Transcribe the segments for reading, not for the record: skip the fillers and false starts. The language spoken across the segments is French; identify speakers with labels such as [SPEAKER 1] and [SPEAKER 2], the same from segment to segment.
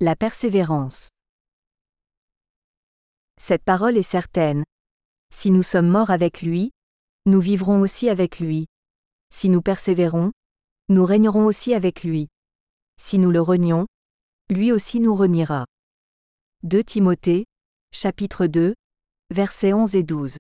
[SPEAKER 1] La persévérance. Cette parole est certaine. Si nous sommes morts avec lui, nous vivrons aussi avec lui. Si nous persévérons, nous régnerons aussi avec lui. Si nous le renions, lui aussi nous reniera. 2 Timothée, chapitre 2, versets 11 et 12.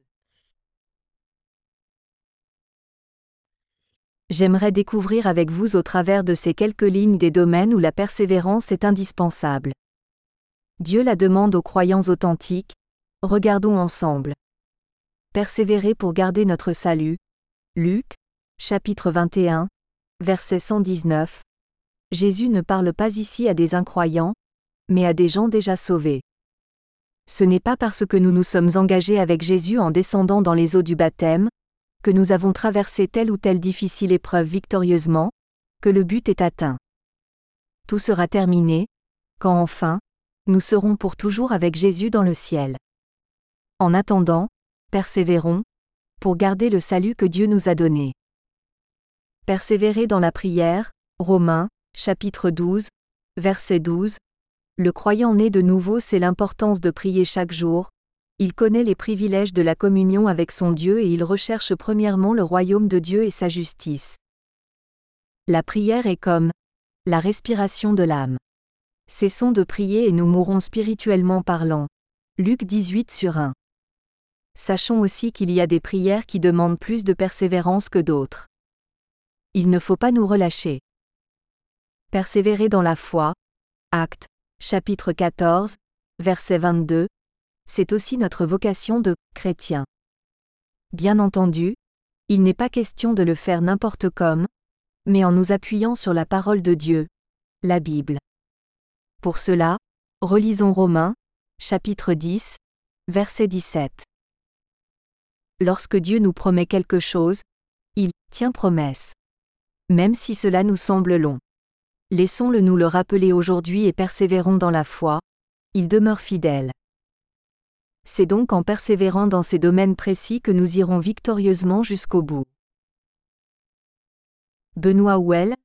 [SPEAKER 1] J'aimerais découvrir avec vous au travers de ces quelques lignes des domaines où la persévérance est indispensable. Dieu la demande aux croyants authentiques. Regardons ensemble. Persévérer pour garder notre salut. Luc, chapitre 21, verset 119. Jésus ne parle pas ici à des incroyants, mais à des gens déjà sauvés. Ce n'est pas parce que nous nous sommes engagés avec Jésus en descendant dans les eaux du baptême, que nous avons traversé telle ou telle difficile épreuve victorieusement, que le but est atteint. Tout sera terminé, quand enfin, nous serons pour toujours avec Jésus dans le ciel. En attendant, persévérons, pour garder le salut que Dieu nous a donné. Persévérer dans la prière, Romains, chapitre 12, verset 12. Le croyant né de nouveau sait l'importance de prier chaque jour, il connaît les privilèges de la communion avec son Dieu et il recherche premièrement le royaume de Dieu et sa justice. La prière est comme la respiration de l'âme. Cessons de prier et nous mourrons spirituellement parlant. Luc 18/1. Sachons aussi qu'il y a des prières qui demandent plus de persévérance que d'autres. Il ne faut pas nous relâcher. Persévérer dans la foi. Actes, chapitre 14, verset 22. C'est aussi notre vocation de chrétien. Bien entendu, il n'est pas question de le faire n'importe comme, mais en nous appuyant sur la parole de Dieu, la Bible. Pour cela, relisons Romains, chapitre 10, verset 17. Lorsque Dieu nous promet quelque chose, il tient promesse. Même si cela nous semble long. Laissons-le nous le rappeler aujourd'hui et persévérons dans la foi, il demeure fidèle. C'est donc en persévérant dans ces domaines précis que nous irons victorieusement jusqu'au bout. Benoît Houel.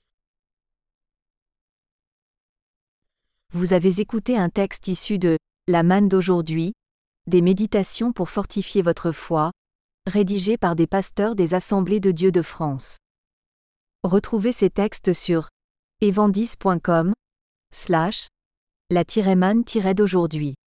[SPEAKER 1] Vous avez écouté un texte issu de La manne d'aujourd'hui, des méditations pour fortifier votre foi, rédigé par des pasteurs des Assemblées de Dieu de France. Retrouvez ces textes sur evandis.com/la-manne-d'aujourd'hui.